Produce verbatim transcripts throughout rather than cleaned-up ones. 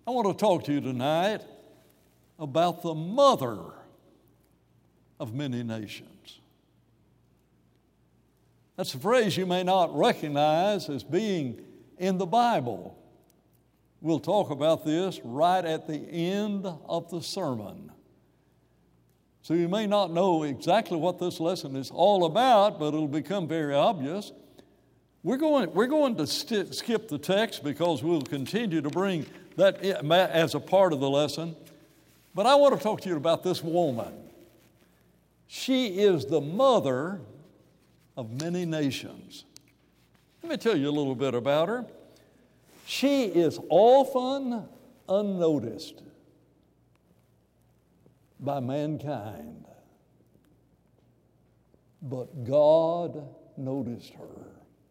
I want to talk to you tonight about the mother of many nations. That's a phrase you may not recognize as being in the Bible. We'll talk about this right at the end of the sermon. So you may not know exactly what this lesson is all about, but it'll become very obvious. We're going, we're going to st- skip the text because we'll continue to bring that as a part of the lesson. But I want to talk to you about this woman. She is the mother of many nations. Let me tell you a little bit about her. She is often unnoticed by mankind, but God noticed her.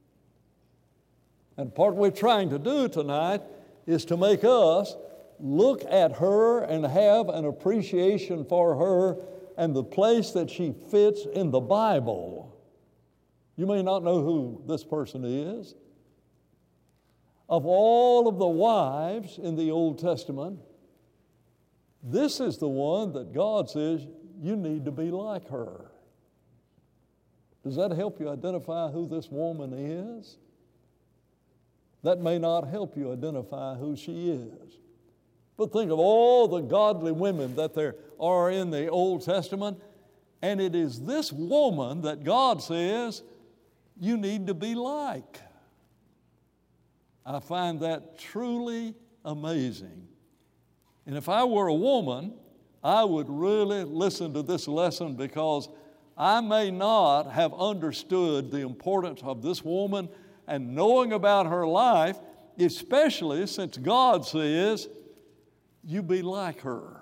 And part we're trying to do tonight is to make us look at her and have an appreciation for her and the place that she fits in the Bible. You may not know who this person is. Of all of the wives in the Old Testament, this is the one that God says you need to be like her. Does that help you identify who this woman is? That may not help you identify who she is. But think of all the godly women that there are in the Old Testament, and it is this woman that God says you need to be like. I find that truly amazing. And if I were a woman, I would really listen to this lesson because I may not have understood the importance of this woman and knowing about her life, especially since God says, you be like her.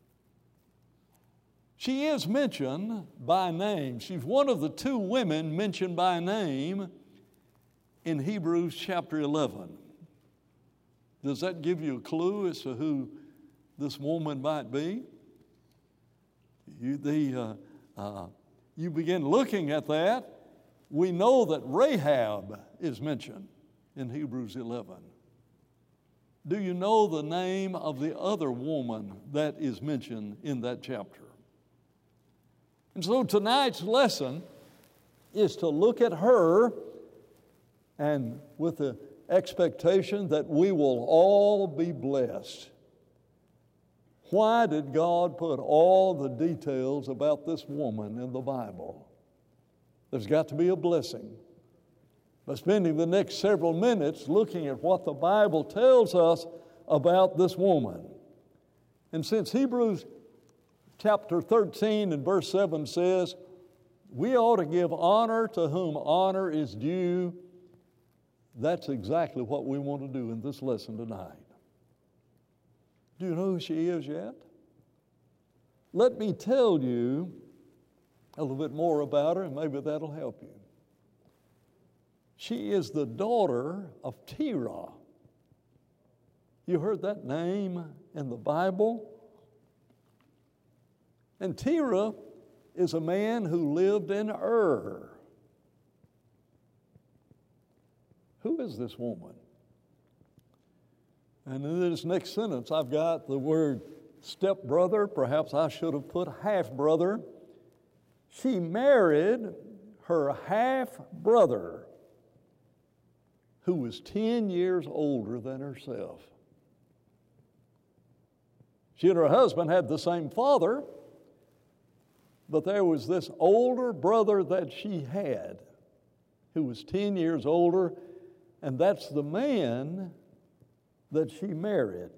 She is mentioned by name. She's one of the two women mentioned by name in Hebrews chapter eleven. Does that give you a clue as to who this woman might be? You, the, uh, uh, you begin looking at that, we know that Rahab is mentioned in Hebrews eleven. Do you know the name of the other woman that is mentioned in that chapter? And so tonight's lesson is to look at her and with the expectation that we will all be blessed. Why did God put all the details about this woman in the Bible? There's got to be a blessing. By spending the next several minutes looking at what the Bible tells us about this woman. And since Hebrews chapter thirteen and verse seven says, we ought to give honor to whom honor is due, that's exactly what we want to do in this lesson tonight. Do you know who she is yet? Let me tell you a little bit more about her, and maybe that'll help you. She is the daughter of Terah. You heard that name in the Bible? And Terah is a man who lived in Ur. Who is this woman? And in this next sentence, I've got the word stepbrother. Perhaps I should have put half-brother. She married her half-brother, who was ten years older than herself. She and her husband had the same father, but there was this older brother that she had who was ten years older, and that's the man that she married.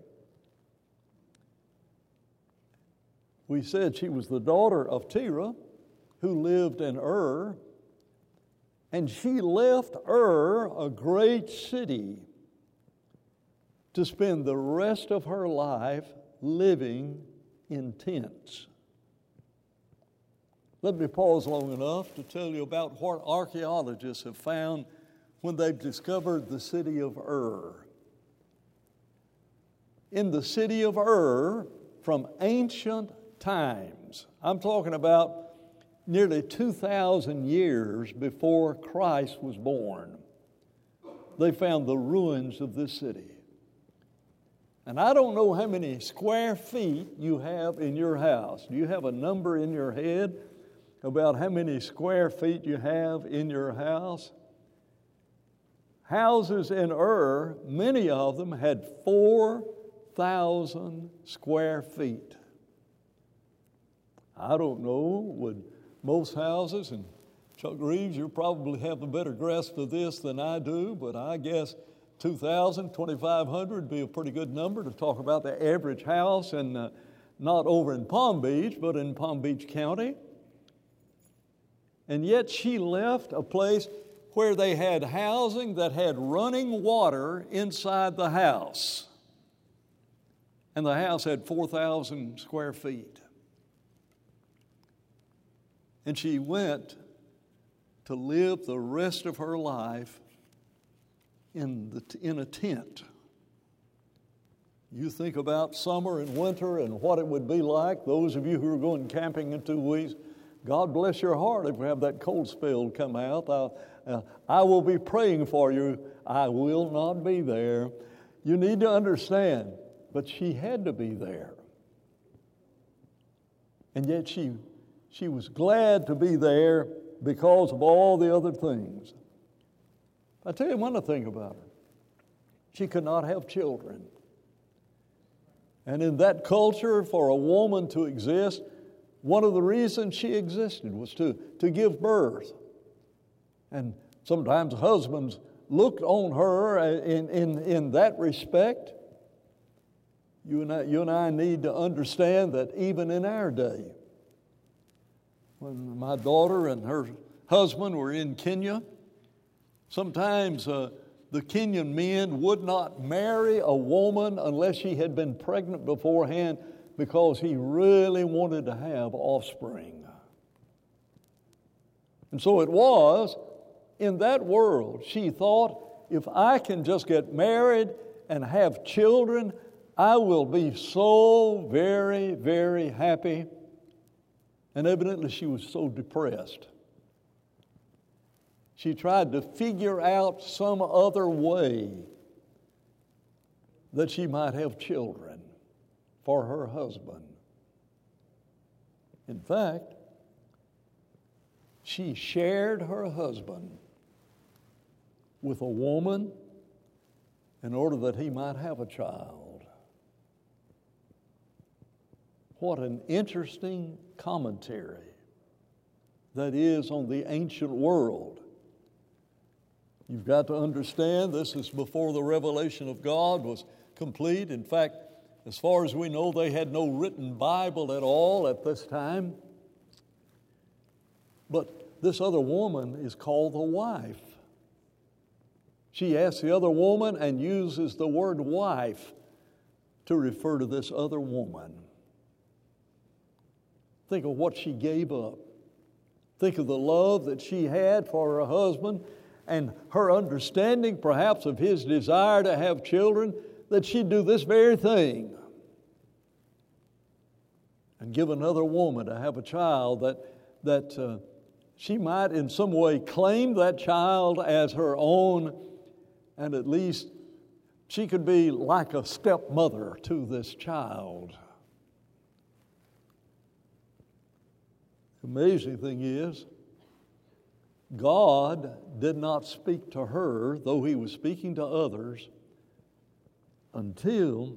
We said she was the daughter of Terah, who lived in Ur, and she left Ur, a great city, to spend the rest of her life living in tents. Let me pause long enough to tell you about what archaeologists have found when they've discovered the city of Ur. In the city of Ur, from ancient times, I'm talking about nearly two thousand years before Christ was born, they found the ruins of this city. And I don't know how many square feet you have in your house. Do you have a number in your head about how many square feet you have in your house? Houses in Ur, many of them had four thousand square feet. I don't know, would most houses, and Chuck Reeves, you probably have a better grasp of this than I do, but I guess two thousand, twenty-five hundred would be a pretty good number to talk about the average house, and uh, not over in Palm Beach, but in Palm Beach County. And yet she left a place where they had housing that had running water inside the house. And the house had four thousand square feet. And she went to live the rest of her life in, the, in a tent. You think about summer and winter and what it would be like. Those of you who are going camping in two weeks, God bless your heart if we have that cold spell come out. I, uh, I will be praying for you. I will not be there. You need to understand, but she had to be there. And yet she, she was glad to be there because of all the other things. I tell you one other thing about her. She could not have children. And in that culture, for a woman to exist, one of the reasons she existed was to, to give birth. And sometimes husbands looked on her in, in, in that respect. You and, I, you and I need to understand that even in our day, when my daughter and her husband were in Kenya, sometimes uh, the Kenyan men would not marry a woman unless she had been pregnant beforehand, because he really wanted to have offspring. And so it was, in that world, she thought, if I can just get married and have children, I will be so very, very happy. And evidently she was so depressed. She tried to figure out some other way that she might have children for her husband. In fact, she shared her husband with a woman in order that he might have a child. What an interesting commentary that is on the ancient world. You've got to understand this is before the revelation of God was complete. In fact, as far as we know, they had no written Bible at all at this time. But this other woman is called the wife. She asks the other woman and uses the word wife to refer to this other woman. Think of what she gave up. Think of the love that she had for her husband and her understanding perhaps of his desire to have children, that she'd do this very thing and give another woman to have a child, that, that uh, she might in some way claim that child as her own, and at least she could be like a stepmother to this child. The amazing thing is, God did not speak to her, though He was speaking to others, until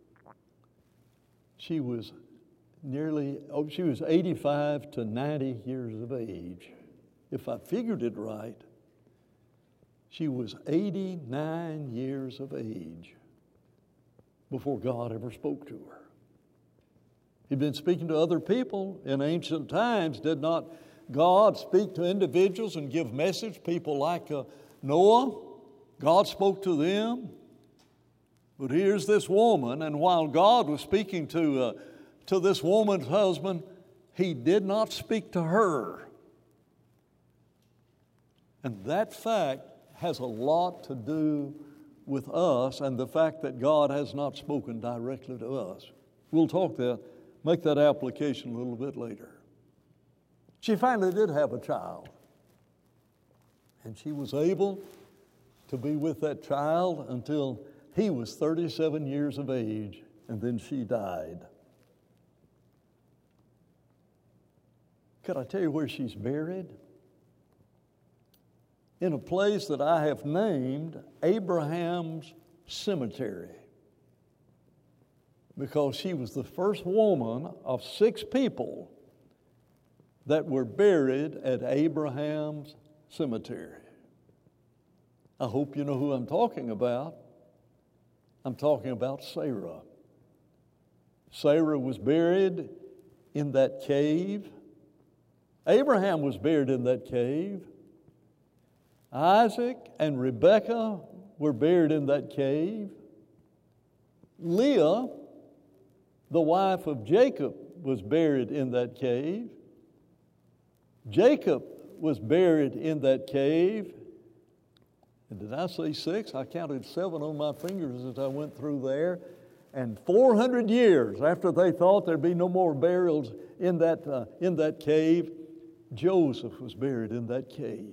she was nearly, oh, she was eighty-five to ninety years of age. If I figured it right, she was eighty-nine years of age before God ever spoke to her. He'd been speaking to other people in ancient times. Did not God speak to individuals and give message? People like uh, Noah, God spoke to them. But here's this woman, and while God was speaking to, uh, to this woman's husband, He did not speak to her. And that fact has a lot to do with us and the fact that God has not spoken directly to us. We'll talk that, make that application a little bit later. She finally did have a child. And she was able to be with that child until He was thirty-seven years of age, and then she died. Could I tell you where she's buried? In a place that I have named Abraham's Cemetery, because she was the first woman of six people that were buried at Abraham's Cemetery. I hope you know who I'm talking about. I'm talking about Sarah. Sarah was buried in that cave. Abraham was buried in that cave. Isaac and Rebekah were buried in that cave. Leah, the wife of Jacob, was buried in that cave. Jacob was buried in that cave. And did I say six? I counted seven on my fingers as I went through there. And four hundred years after they thought there'd be no more burials in that, uh, in that cave, Joseph was buried in that cave.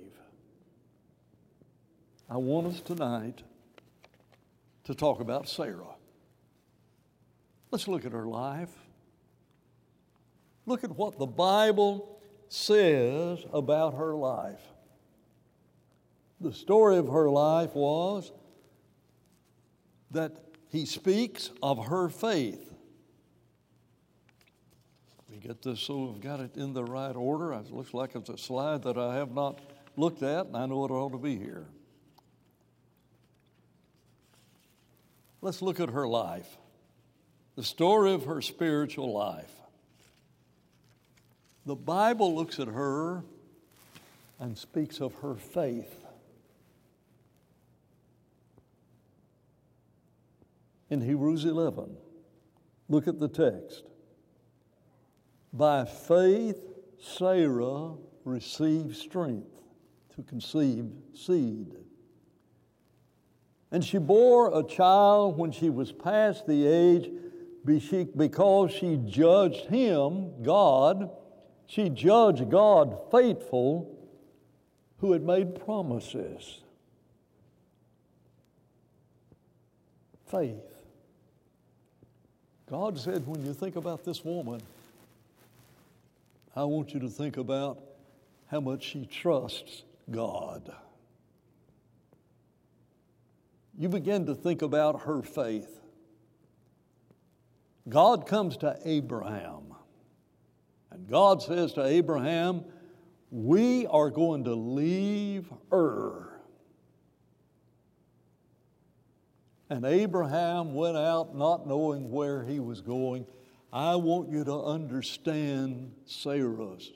I want us tonight to talk about Sarah. Let's look at her life. Look at what the Bible says about her life. The story of her life was that he speaks of her faith. We get this so we've got it in the right order. It looks like it's a slide that I have not looked at, and I know it ought to be here. Let's look at her life, the story of her spiritual life. The Bible looks at her and speaks of her faith. In Hebrews eleven, look at the text. By faith, Sarah received strength to conceive seed. And she bore a child when she was past the age, because she judged him, God, she judged God faithful, who had made promises. Faith. God said, when you think about this woman, I want you to think about how much she trusts God. You begin to think about her faith. God comes to Abraham, and God says to Abraham, we are going to leave Ur. And Abraham went out not knowing where he was going. I want you to understand Sarah's.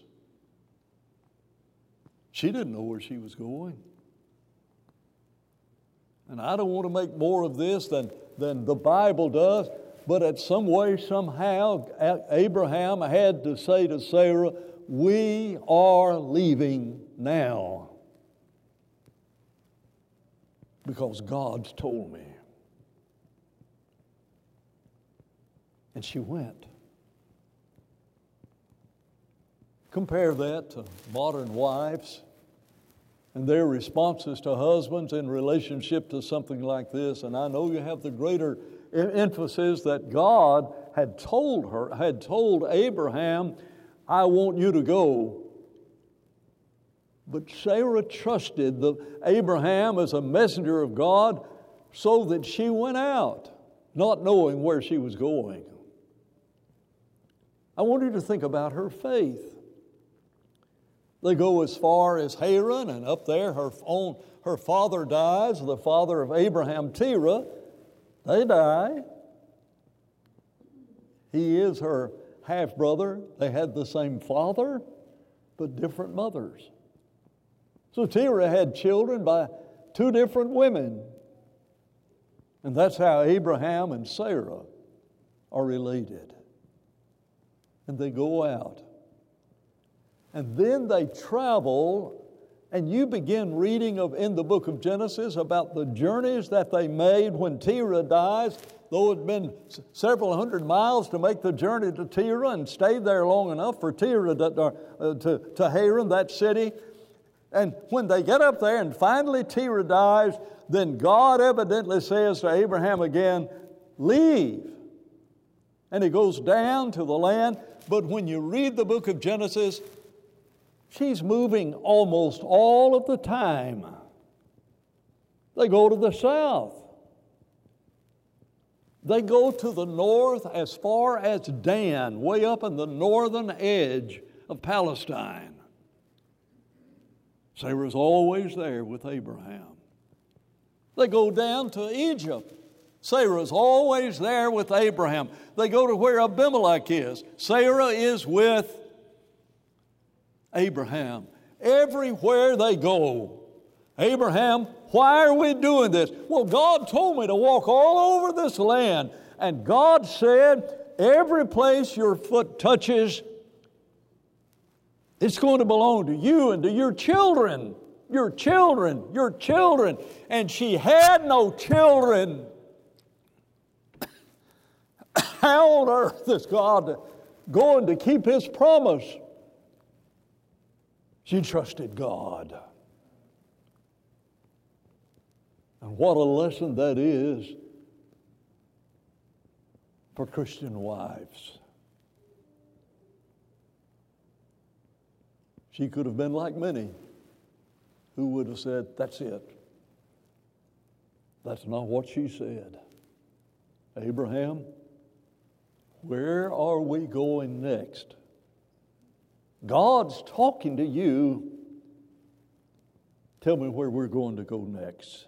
She didn't know where she was going. And I don't want to make more of this than, than the Bible does, but at some way, somehow, Abraham had to say to Sarah, we are leaving now, because God's told me. And she went. Compare that to modern wives and their responses to husbands in relationship to something like this. And I know you have the greater emphasis that God had told her, had told Abraham, I want you to go. But Sarah trusted the Abraham as a messenger of God, so that she went out, not knowing where she was going. I want you to think about her faith. They go as far as Haran, and up there her own her father dies, the father of Abraham, Terah. They die. He is her half-brother. They had the same father, but different mothers. So Terah had children by two different women. And that's how Abraham and Sarah are related. And they go out. And then they travel, and you begin reading of in the book of Genesis about the journeys that they made when Terah dies. Though it had been several hundred miles to make the journey to Terah, and stayed there long enough for Terah to, uh, to, to Haran, that city. And when they get up there and finally Terah dies, then God evidently says to Abraham again, leave. And he goes down to the land. But when you read the book of Genesis, she's moving almost all of the time. They go to the south. They go to the north as far as Dan, way up in the northern edge of Palestine. Sarah's always there with Abraham. They go down to Egypt. Sarah's always there with Abraham. They go to where Abimelech is. Sarah is with Abraham. Everywhere they go, Abraham, why are we doing this? Well, God told me to walk all over this land. And God said, every place your foot touches, it's going to belong to you and to your children. Your children, your children. And she had no children. How on earth is God going to keep His promise? She trusted God. And what a lesson that is for Christian wives. She could have been like many who would have said, that's it. That's not what she said. Abraham, where are we going next? God's talking to you. Tell me where we're going to go next.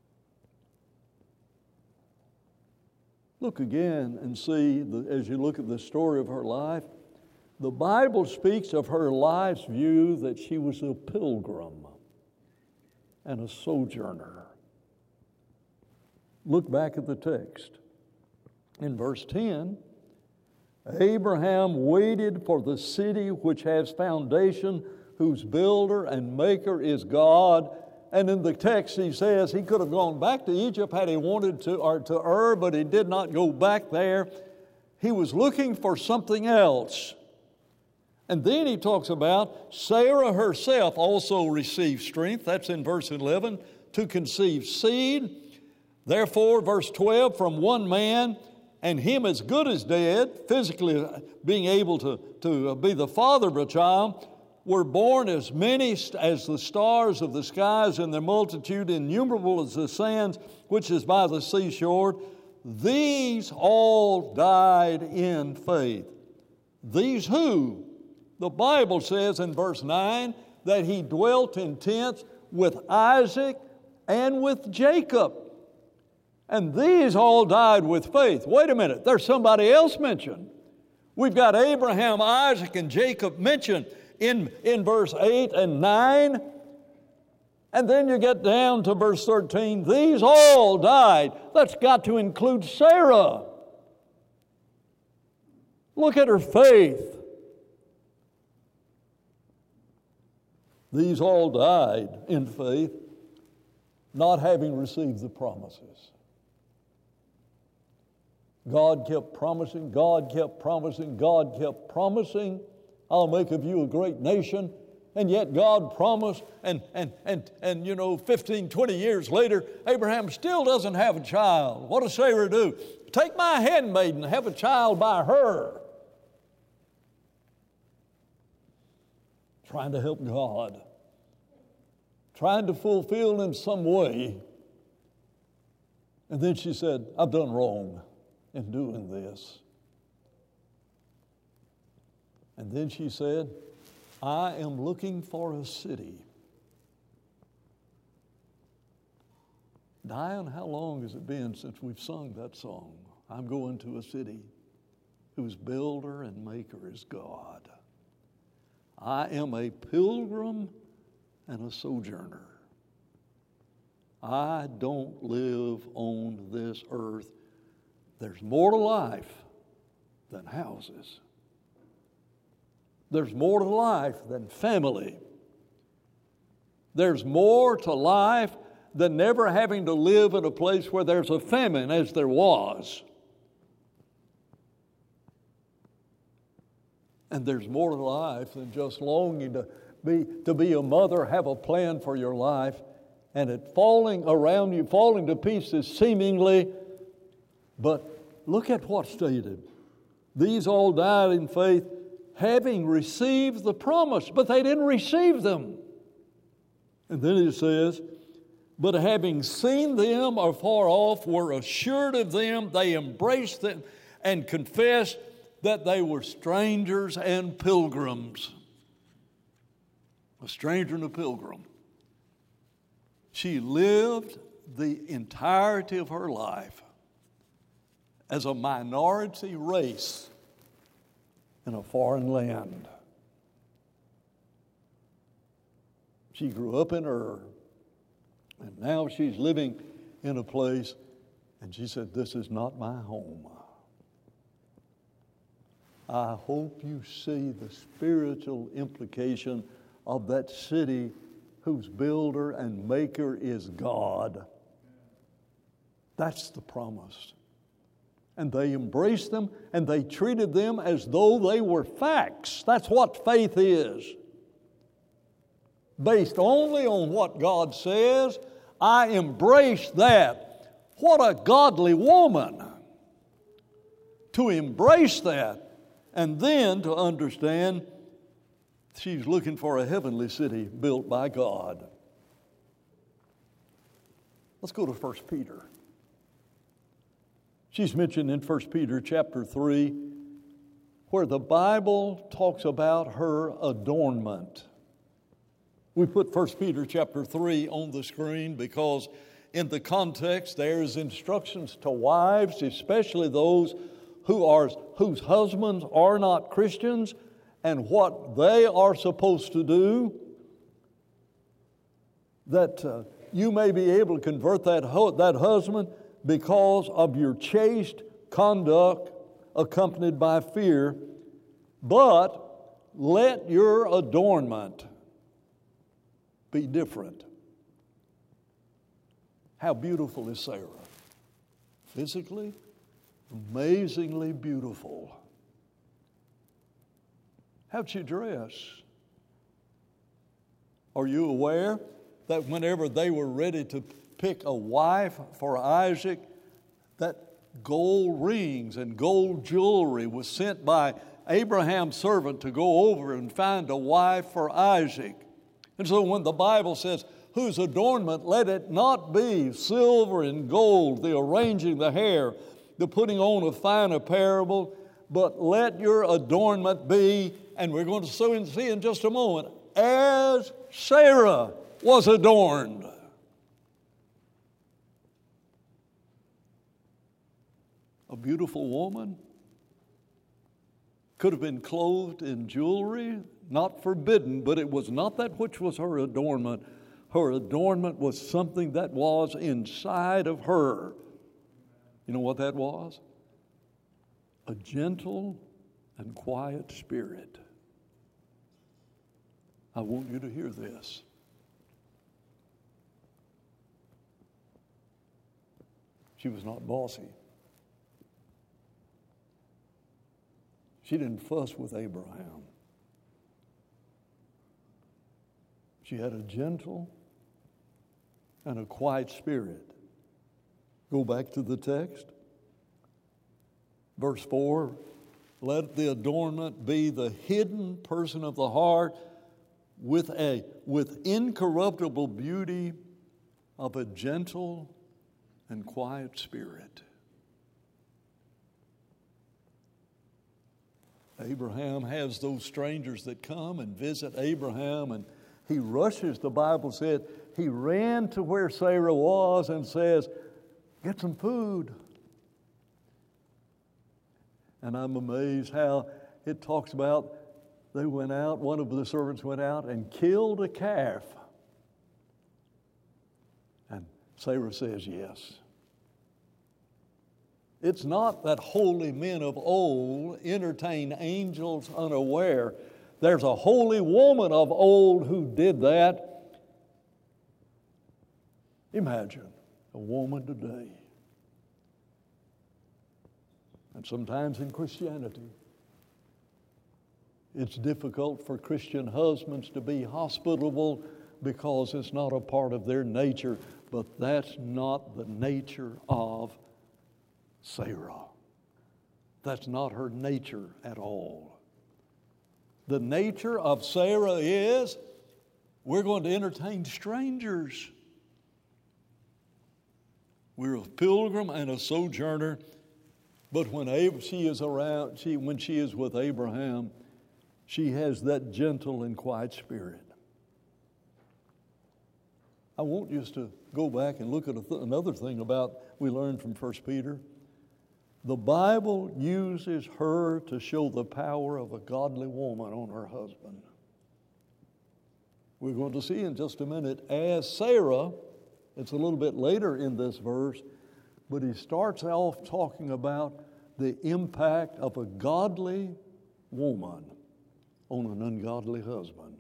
Look again and see, the, as you look at the story of her life, the Bible speaks of her life's view that she was a pilgrim and a sojourner. Look back at the text. In verse ten, Abraham waited for the city which has foundation, whose builder and maker is God. And in the text he says he could have gone back to Egypt had he wanted to, or to Ur, but he did not go back there. He was looking for something else. And then he talks about Sarah herself also received strength. That's in verse eleven, to conceive seed. Therefore, verse twelve, from one man, and him as good as dead, physically being able to, to be the father of a child, were born as many as the stars of the skies, and their multitude innumerable as the sands which is by the seashore. These all died in faith. These who? The Bible says in verse nine that he dwelt in tents with Isaac and with Jacob. And these all died with faith. Wait a minute, there's somebody else mentioned. We've got Abraham, Isaac, and Jacob mentioned in, in verse eight and nine. And then you get down to verse thirteen. These all died. That's got to include Sarah. Look at her faith. These all died in faith, not having received the promises. God kept promising, God kept promising, God kept promising, I'll make of you a great nation. And yet God promised, and, and, and, and you know, fifteen, twenty years later, Abraham still doesn't have a child. What does Sarah do? Take my handmaiden and have a child by her. Trying to help God. Trying to fulfill in some way. And then she said, I've done wrong in doing this. And then she said, I am looking for a city. Diane, how long has it been since we've sung that song? I'm going to a city whose builder and maker is God. I am a pilgrim and a sojourner. I don't live on this earth. There's more to life than houses. There's more to life than family. There's more to life than never having to live in a place where there's a famine, as there was. And there's more to life than just longing to be, to be a mother, have a plan for your life, and it falling around you, falling to pieces seemingly. But look at what's stated. These all died in faith, having received the promise, but they didn't receive them. And then it says, but having seen them afar off, were assured of them, they embraced them and confessed that they were strangers and pilgrims. A stranger and a pilgrim. She lived the entirety of her life as a minority race in a foreign land. She grew up in Ur, and now she's living in a place, and she said, this is not my home. I hope you see the spiritual implication of that city whose builder and maker is God. That's the promise. And they embraced them, and they treated them as though they were facts. That's what faith is. Based only on what God says, I embrace that. What a godly woman to embrace that, and then to understand she's looking for a heavenly city built by God. Let's go to First Peter. She's mentioned in First Peter chapter three, where the Bible talks about her adornment. We put First Peter chapter three on the screen because in the context there's instructions to wives, especially those who are whose husbands are not Christians, and what they are supposed to do, that uh, you may be able to convert that, ho- that husband because of your chaste conduct accompanied by fear, but let your adornment be different. How beautiful is Sarah? Physically, amazingly beautiful. How'd she dress? Are you aware that whenever they were ready to pick a wife for Isaac, that gold rings and gold jewelry was sent by Abraham's servant to go over and find a wife for Isaac? And so when the Bible says, whose adornment, let it not be silver and gold, the arranging the hair, the putting on of fine apparel, but let your adornment be, and we're going to see in just a moment, as Sarah was adorned. A beautiful woman could have been clothed in jewelry, not forbidden, but it was not that which was her adornment. Her adornment was something that was inside of her. You know what that was? A gentle and quiet spirit. I want you to hear this. She was not bossy. She didn't fuss with Abraham. She had a gentle and a quiet spirit. Go back to the text. Verse four, let the adornment be the hidden person of the heart with a with incorruptible beauty of a gentle and quiet spirit. Abraham has those strangers that come and visit Abraham, and he rushes, the Bible said, he ran to where Sarah was and says, get some food. And I'm amazed how it talks about they went out, one of the servants went out and killed a calf. And Sarah says yes. It's not that holy men of old entertained angels unaware. There's a holy woman of old who did that. Imagine a woman today. And sometimes in Christianity, it's difficult for Christian husbands to be hospitable because it's not a part of their nature, but that's not the nature of Sarah. That's not her nature at all. The nature of Sarah is we're going to entertain strangers. We're a pilgrim and a sojourner, but when she is around, she, when she is with Abraham, she has that gentle and quiet spirit. I want you to go back and look at th- another thing about we learned from First Peter. The Bible uses her to show the power of a godly woman on her husband. We're going to see in just a minute, as Sarah, it's a little bit later in this verse, but he starts off talking about the impact of a godly woman on an ungodly husband.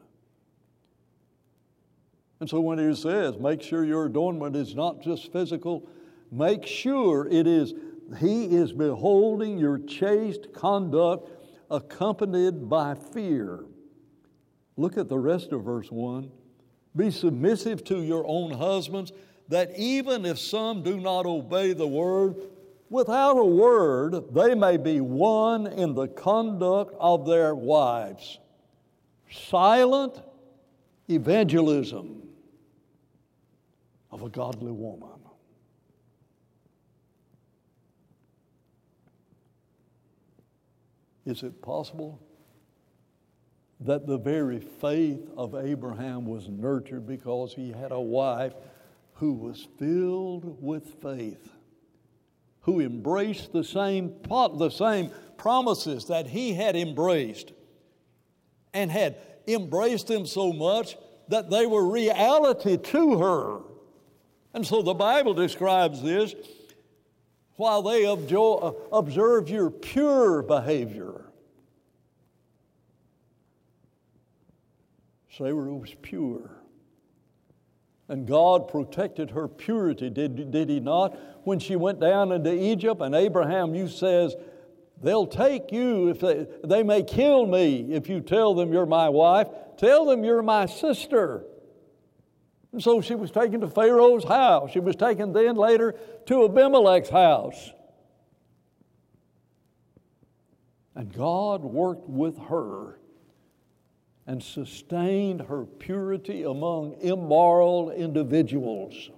And so when he says, make sure your adornment is not just physical, make sure it is, he is beholding your chaste conduct accompanied by fear. Look at the rest of verse one. Be submissive to your own husbands, that even if some do not obey the word, without a word they may be won in the conduct of their wives. Silent evangelism of a godly woman. Is it possible that the very faith of Abraham was nurtured because he had a wife who was filled with faith, who embraced the same, the same promises that he had embraced, and had embraced them so much that they were reality to her? And so the Bible describes this, while they observe your pure behavior. Sarah was pure. And God protected her purity, did, did he not? When she went down into Egypt, and Abraham, you says, they'll take you, if they, they may kill me if you tell them you're my wife. Tell them you're my sister. And so she was taken to Pharaoh's house. She was taken then later to Abimelech's house. And God worked with her and sustained her purity among immoral individuals.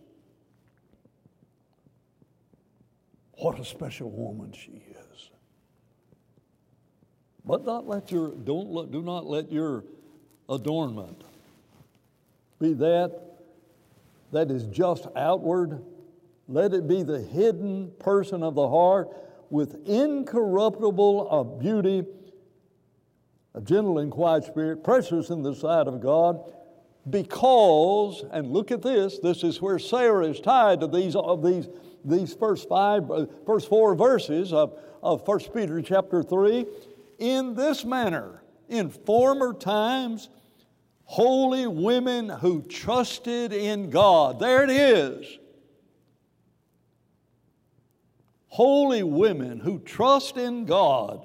What a special woman she is. But not let your, don't let, do not let your adornment be that that is just outward. Let it be the hidden person of the heart with incorruptible of beauty, a gentle and quiet spirit, precious in the sight of God, because, and look at this, this is where Sarah is tied to these, of these, these first five, uh, first four verses of, of First Peter chapter three. In this manner, in former times, holy women who trusted in God. There it is. Holy women who trust in God.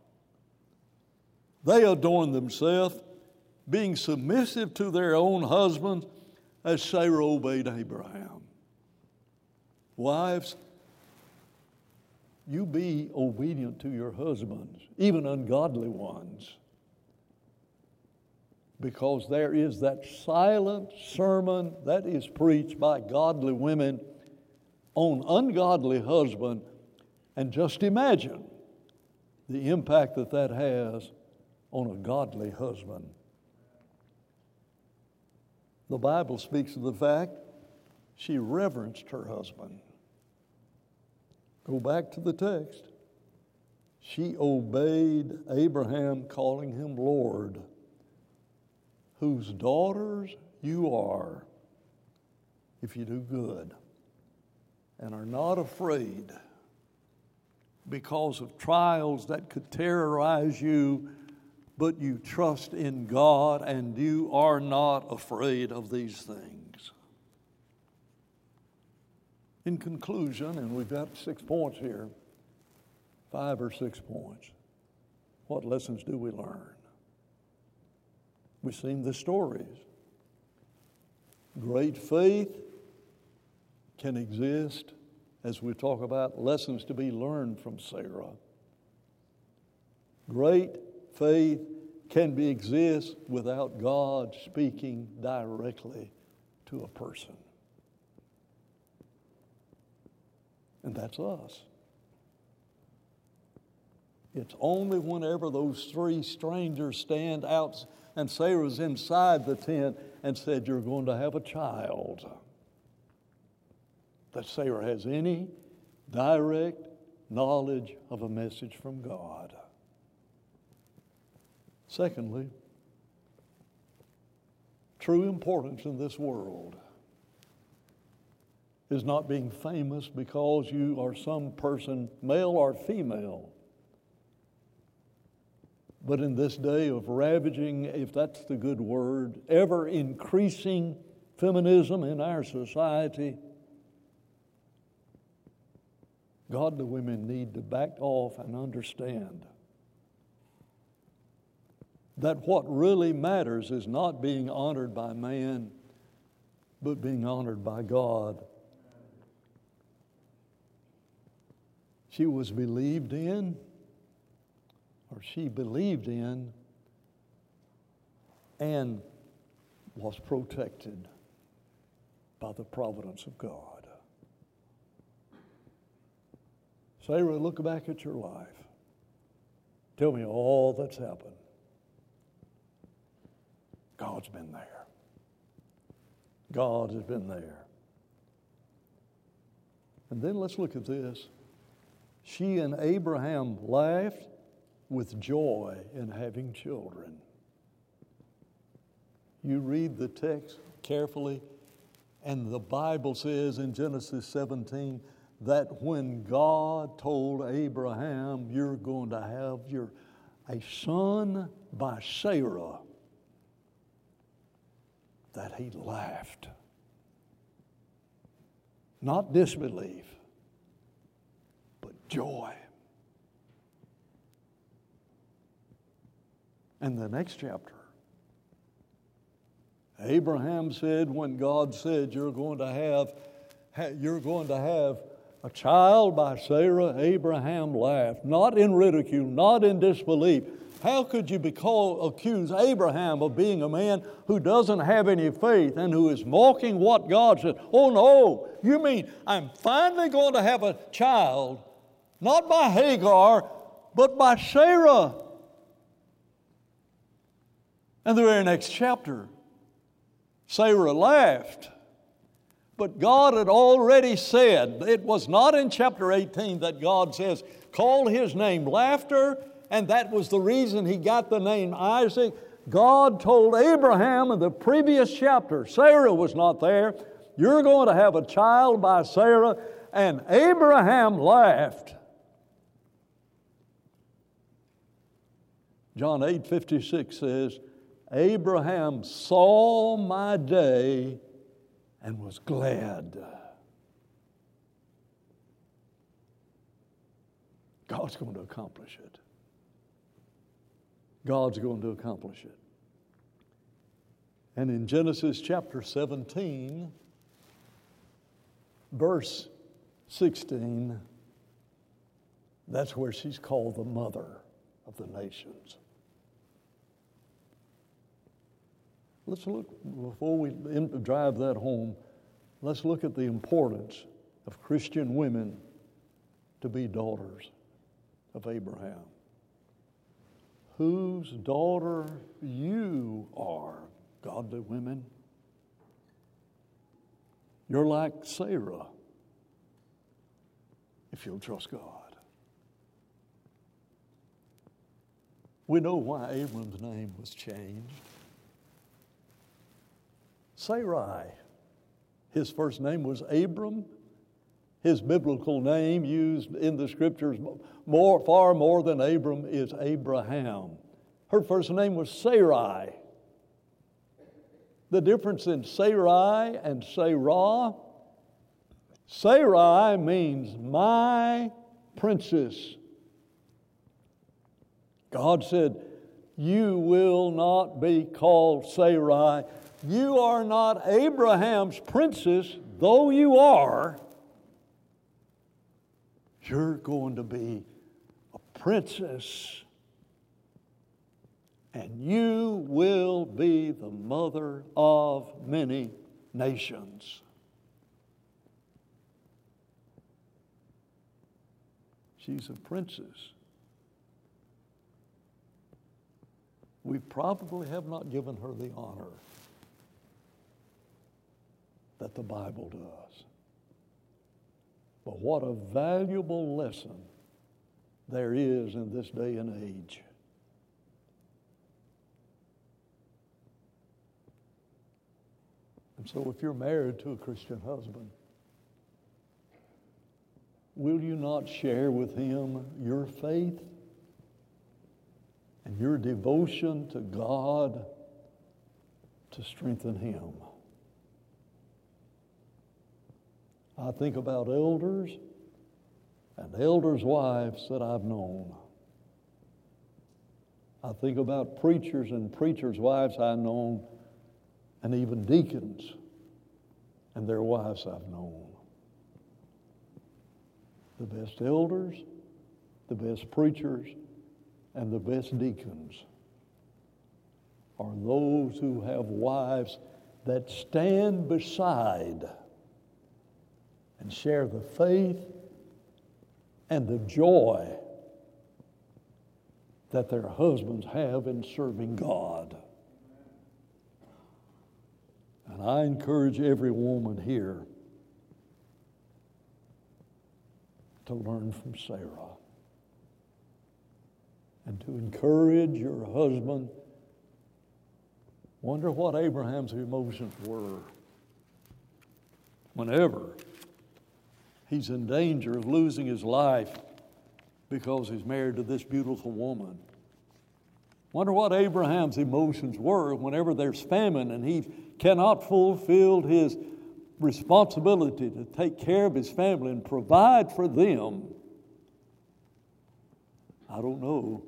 They adorn themselves, being submissive to their own husbands, as Sarah obeyed Abraham. Wives, you be obedient to your husbands, even ungodly ones. Because there is that silent sermon that is preached by godly women on ungodly husbands. And just imagine the impact that that has on a godly husband. The Bible speaks of the fact she reverenced her husband. Go back to the text. She obeyed Abraham, calling him Lord, whose daughters you are if you do good and are not afraid because of trials that could terrorize you, but you trust in God and you are not afraid of these things. In conclusion, and we've got six points here, five or six points, what lessons do we learn? We've seen the stories. Great faith can exist as we talk about lessons to be learned from Sarah. Great faith can be exist without God speaking directly to a person. And that's us. It's only whenever those three strangers stand out and Sarah's inside the tent and said, "You're going to have a child," that Sarah has any direct knowledge of a message from God. Secondly, true importance in this world is not being famous because you are some person, male or female. But in this day of ravaging, if that's the good word, ever increasing feminism in our society, godly women need to back off and understand that what really matters is not being honored by man, but being honored by God. She was believed in, or she believed in, and was protected by the providence of God. Sarah, look back at your life. Tell me all that's happened. God's been there. God has been there. And then let's look at this. She and Abraham laughed with joy in having children. You read the text carefully, and the Bible says in Genesis seventeen that when God told Abraham, "You're going to have your a son by Sarah," that he laughed. Not disbelief, but joy. And the next chapter, Abraham said, when God said, "You're going to have, you're going to have a child by Sarah," Abraham laughed, not in ridicule, not in disbelief. How could you be called, accuse Abraham of being a man who doesn't have any faith and who is mocking what God said? Oh no, you mean I'm finally going to have a child, not by Hagar, but by Sarah. And the very next chapter, Sarah laughed. But God had already said, it was not in chapter eighteen that God says, called his name laughter, and that was the reason he got the name Isaac. God told Abraham in the previous chapter, Sarah was not there, "You're going to have a child by Sarah," and Abraham laughed. John eight fifty-six says, "Abraham saw my day and was glad." God's going to accomplish it. God's going to accomplish it. And in Genesis chapter seventeen, verse sixteen, that's where she's called the mother of the nations. Let's look, before we drive that home, let's look at the importance of Christian women to be daughters of Abraham. Whose daughter you are, godly women. You're like Sarah, if you'll trust God. We know why Abram's name was changed. Sarai. His first name was Abram. His biblical name used in the scriptures more, far more than Abram is Abraham. Her first name was Sarai. The difference in Sarai and Sarah, Sarai means my princess. God said, "You will not be called Sarai, You are not Abraham's princess, though you are. You're going to be a princess, and you will be the mother of many nations. She's a princess. We probably have not given her the honor that the Bible does. But what a valuable lesson there is in this day and age. And so if you're married to a Christian husband, will you not share with him your faith and your devotion to God to strengthen him? I think about elders and elders' wives that I've known. I think about preachers and preachers' wives I've known, and even deacons and their wives I've known. The best elders, the best preachers, and the best deacons are those who have wives that stand beside and share the faith and the joy that their husbands have in serving God. And I encourage every woman here to learn from Sarah and to encourage your husband. Wonder what Abraham's emotions were whenever he's in danger of losing his life because he's married to this beautiful woman. Wonder what Abraham's emotions were whenever there's famine and he cannot fulfill his responsibility to take care of his family and provide for them. I don't know.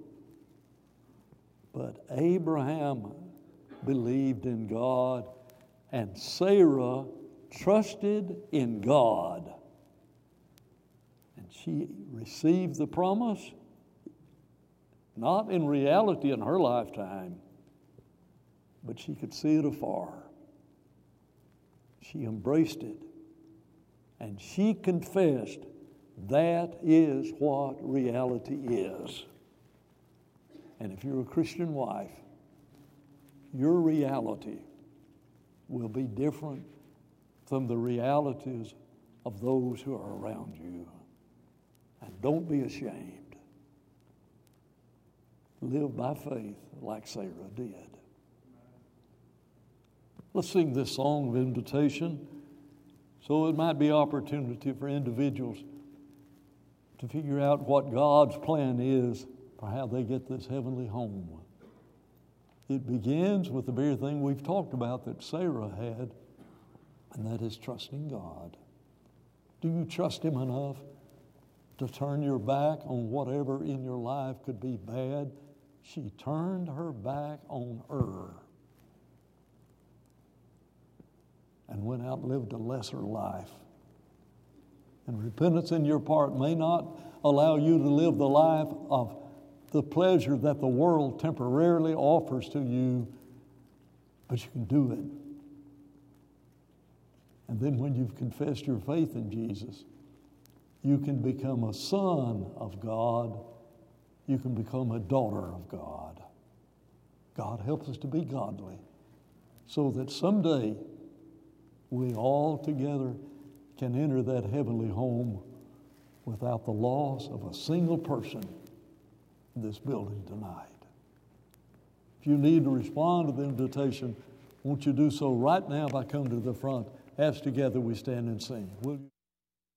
But Abraham believed in God, and Sarah trusted in God. And she received the promise, not in reality in her lifetime, but she could see it afar. She embraced it, and she confessed that is what reality is. And if you're a Christian wife, your reality will be different from the realities of those who are around you. And don't be ashamed. Live by faith like Sarah did. Let's sing this song of invitation so it might be opportunity for individuals to figure out what God's plan is for how they get this heavenly home. It begins with the very thing we've talked about that Sarah had, and that is trusting God. Do you trust Him enough to turn your back on whatever in your life could be bad? She turned her back on Ur and went out and lived a lesser life. And repentance in your part may not allow you to live the life of the pleasure that the world temporarily offers to you, but you can do it. And then when you've confessed your faith in Jesus, you can become a son of God. You can become a daughter of God. God helps us to be godly so that someday we all together can enter that heavenly home without the loss of a single person in this building tonight. If you need to respond to the invitation, won't you do so right now by coming to the front as together we stand and sing? Will you?